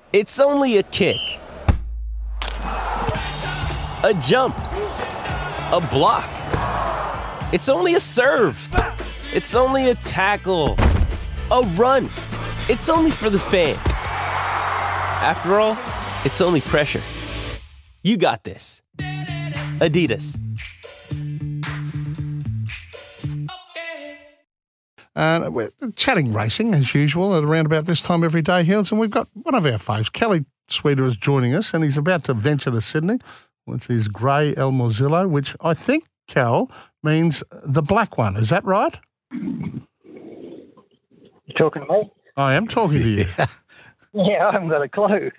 It's only a kick, a jump, a block. It's only a serve. It's only a tackle, a run. It's only for the fans. After all, it's only pressure. You got this. Adidas. We're chatting racing, as usual, at around about this time every day, Hills, and we've got one of our faves, Kelly Sweeter, is joining us, and he's about to venture to Sydney with his grey El Mozillo, which I think, Cal, means the black one. Is that right? You talking to me? I am talking to you. Yeah, I haven't got a clue.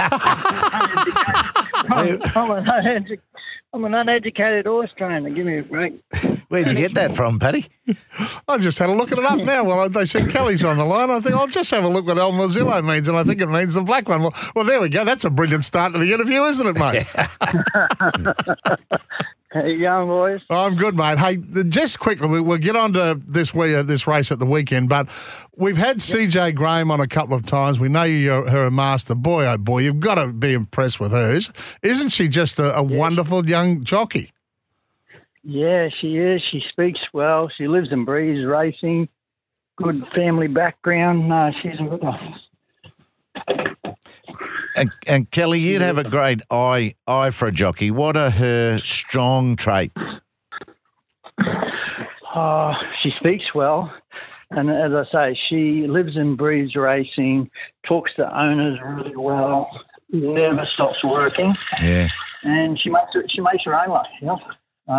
I'm an uneducated horse trainer. Give me a break. Where'd you get that from, Paddy? I just had a look at it up now. Well, they said Kelly's on the line. I think I'll just have a look what El Mozillo means, and I think it means the black one. Well, there we go. That's a brilliant start to the interview, isn't it, mate? Hey, young boys. I'm good, mate. Hey, just quickly, we'll get on to this race at the weekend, but we've had CJ Graham on a couple of times. We know you're her master. Boy, oh boy, you've got to be impressed with her. Isn't she just a wonderful young jockey? Yeah, she is. She speaks well. She lives and breathes racing. Good family background. No, she's a good one. And Kelly, you'd have a great eye for a jockey. What are her strong traits? She speaks well. And as I say, she lives and breathes racing, talks to owners really well, never stops working. Yeah. And she makes her own life, you know.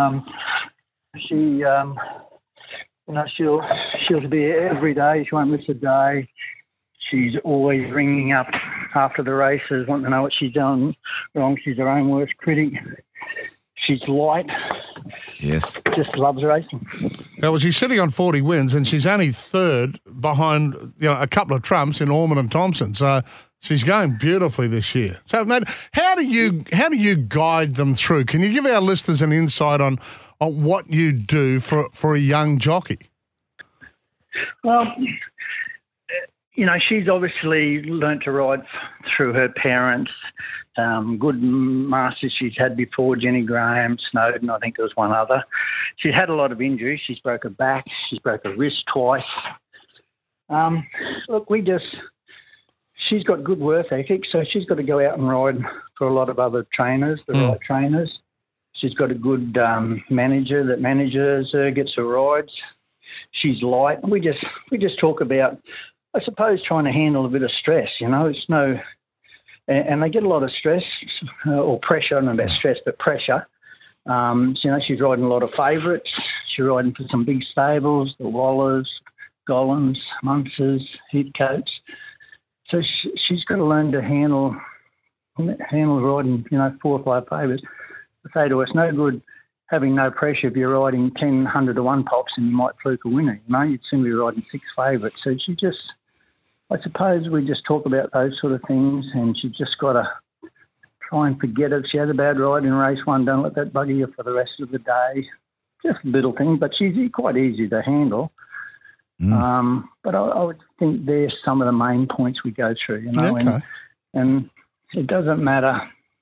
She'll be here every day. She won't miss a day. She's always ringing up after the races, wanting to know what she's done wrong. She's her own worst critic. She's light. Yes. Just loves racing. Well, she's sitting on 40 wins, and she's only third behind a couple of trumps in Ormond and Thompson. So she's going beautifully this year. So, mate, how do you guide them through? Can you give our listeners an insight on what you do for a young jockey? Well, she's obviously learnt to ride through her parents. Good masters she's had before, Jenny Graham, Snowden, I think there was one other. She's had a lot of injuries. She's broke her back. She's broke her wrist twice. She's got good work ethic, so she's got to go out and ride for a lot of other trainers, the right trainers. She's got a good manager that manages her, gets her rides. She's light. We just talk about, I suppose, trying to handle a bit of stress. It's no, and they get a lot of stress or pressure. I don't know about stress, but pressure. She's riding a lot of favourites. She's riding for some big stables, the Wallers, Gollums, Munsers, Heathcotes. So she's got to learn to handle riding, 4 or 5 favourites. I say to her, it's no good having no pressure if you're riding 10, 100 to 1 pops and you might fluke a winner. You'd soon be riding 6 favourites. So I suppose we just talk about those sort of things, and she's just got to try and forget it. If she has a bad ride in race 1, don't let that bugger you for the rest of the day. Just little things, but she's quite easy to handle. But I would think there's some of the main points we go through, Okay. And it doesn't matter,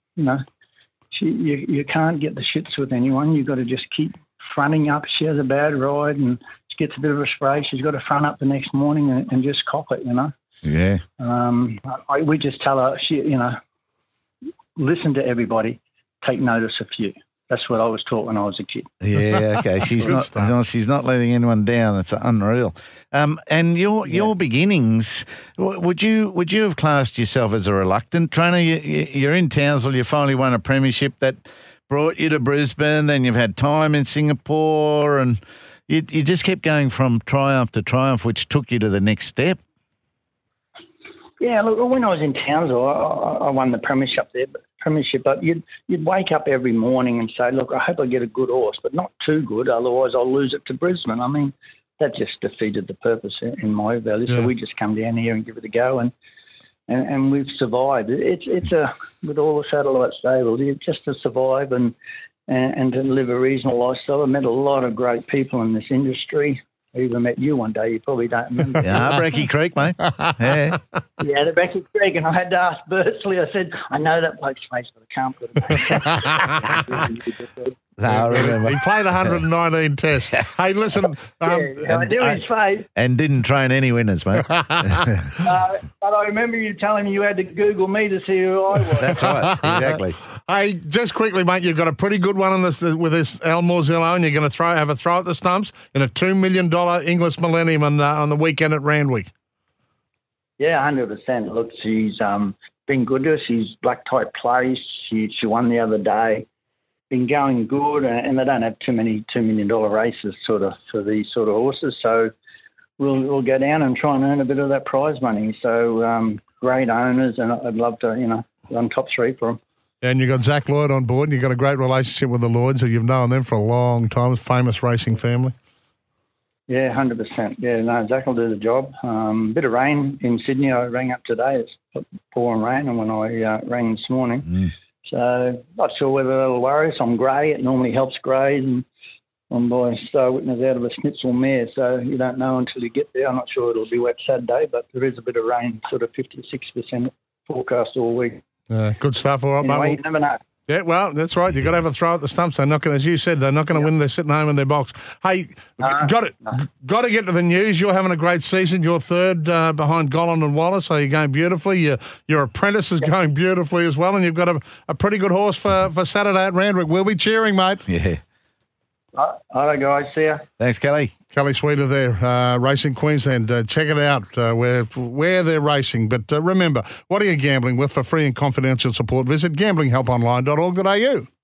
you can't get the shits with anyone. You've got to just keep fronting up. She has a bad ride and she gets a bit of a spray. She's got to front up the next morning and just cop it, Yeah. We just tell her, listen to everybody, take notice of you. That's what I was taught when I was a kid. Yeah, okay. She's not letting anyone down. It's unreal. And your beginnings, would you have classed yourself as a reluctant trainer? You're in Townsville. You finally won a premiership that brought you to Brisbane. Then you've had time in Singapore, and you just kept going from triumph to triumph, which took you to the next step. Yeah, look, when I was in Townsville, I won the premiership there. But you'd wake up every morning and say, look, I hope I get a good horse, but not too good, otherwise I'll lose it to Brisbane. I mean, that just defeated the purpose in my value. Yeah. So we just come down here and give it a go, and we've survived. It's with all the satellite stables, just to survive and to live a reasonable lifestyle. I've met a lot of great people in this industry, even met you one day. You probably don't remember. Yeah, Brecky Creek, mate. Yeah. Yeah, the Becky Creek, and I had to ask Bursley. I said, I know that bloke's face, but I can't put it. No, I remember. He played 119 tests. Hey, listen. I knew his face. And didn't train any winners, mate. But I remember you telling me you had to Google me to see who I was. That's right, exactly. Hey, just quickly, mate, you've got a pretty good one on this with this Al Morzillo, and you're going to have a throw at the stumps in a $2 million English Millennium on the weekend at Randwick. Yeah, 100%. Look, she's been good to us. She's black type plays. She won the other day. Been going good, and they don't have too many $2 million races sort of for these sort of horses. So we'll go down and try and earn a bit of that prize money. So great owners, and I'd love to run top three for them. And you've got Zach Lloyd on board, and you've got a great relationship with the Lloyds, so you've known them for a long time. Famous racing family. Yeah, 100%. Yeah, no, Zach will do the job. Bit of rain in Sydney. I rang up today. It's pouring rain, and when I rang this morning. So not sure whether that'll worry us. I'm grey. It normally helps greys, and I'm by Star Witness out of a Schnitzel mare, so you don't know until you get there. I'm not sure it'll be wet Saturday, but there is a bit of rain, sort of 50-60% forecast all week. Good stuff. All right, anyway, mate. You never know. Yeah, well, that's right. You've got to have a throw at the stumps. They're not going, as you said, they're not going to win. They're sitting home in their box. Hey, got to get to the news. You're having a great season. You're third behind Gollan and Wallace, so you're going beautifully. Your apprentice is going beautifully as well, and you've got a pretty good horse for Saturday at Randwick. We'll be cheering, mate. Yeah. All right, guys. See ya. Thanks, Kelly. Kelly Sweeter there, Racing Queensland. Check it out where they're racing. But remember, what are you gambling with? For free and confidential support, visit gamblinghelponline.org.au.